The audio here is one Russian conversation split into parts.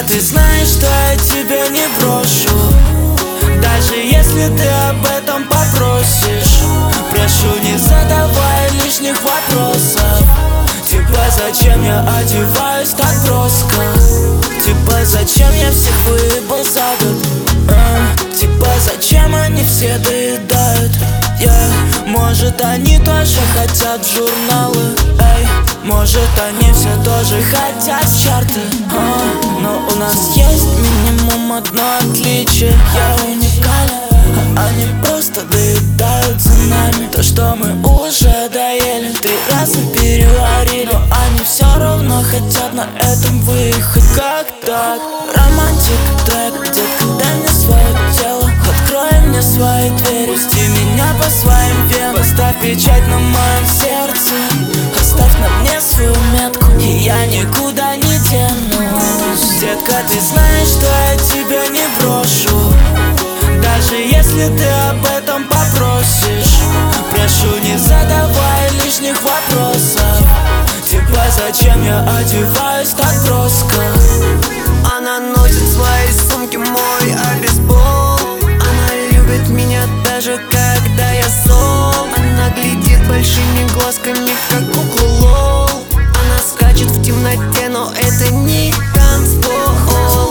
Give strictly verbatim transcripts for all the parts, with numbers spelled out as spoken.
ты знаешь, что я тебя не брошу, даже если ты об этом попросишь. Прошу, не задавай лишних вопросов. Типа, зачем я одеваюсь так броско? Типа, зачем я всех выебал за год? а? Типа, зачем они все доедают? Yeah. Может, они тоже хотят в журналы, эй. Может, они все тоже хотят в чарты, а? Но у нас есть минимум одно отличие. Я уникален, а они просто доедают за нами то, что мы уже доели, три раза переварили. Но они все равно хотят на этом выехать. Как так? Романтик трек, детка, дай мне свое тело, открой мне свои двери, пусти меня по своим венам, поставь печать на моем сердце, оставь на мне свою метку, и я никуда не денусь. Детка, ты знаешь, что я тебя не брошу, даже если ты об этом попросишь. Прошу, не задавай лишних вопросов. Типа, зачем я одеваюсь так броско? Она носит свои сумки, мой обезбол. Она любит меня даже когда я зол. Она глядит большими глазками, как кукла лол. Она скачет в темноте, но это не танцпол.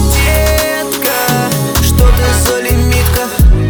Детка, что ты за лимитка?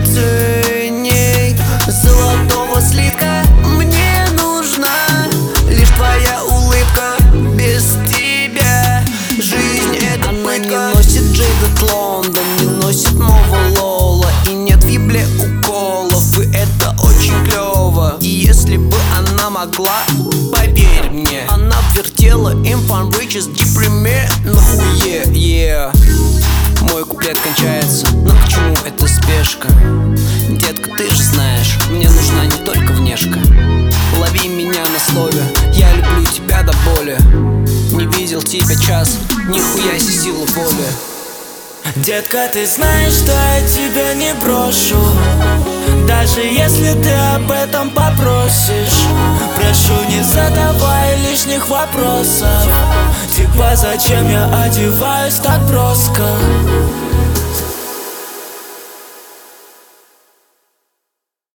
Ценней золотого слитка. Мне нужна лишь твоя улыбка. Без тебя жизнь это Она пытка. не носит Джейдед Лондон, не носит Мова Лола, и нет в ебле уколов, и это очень клево. И если бы она могла, поверь мне, она вертела им Fun Riches Deep Premier на хуе, yeah. Мой куплет кончается, но к чему эта спешка? Детка, ты же знаешь, мне нужна не только внешка. Лови меня на слове, я люблю тебя до боли. Не видел тебя час, нихуя себе силу воли. Детка, ты знаешь, что я тебя не брошу, даже если ты об этом попросишь. Прошу, не задавай лишних вопросов. Типа, зачем я одеваюсь так броско?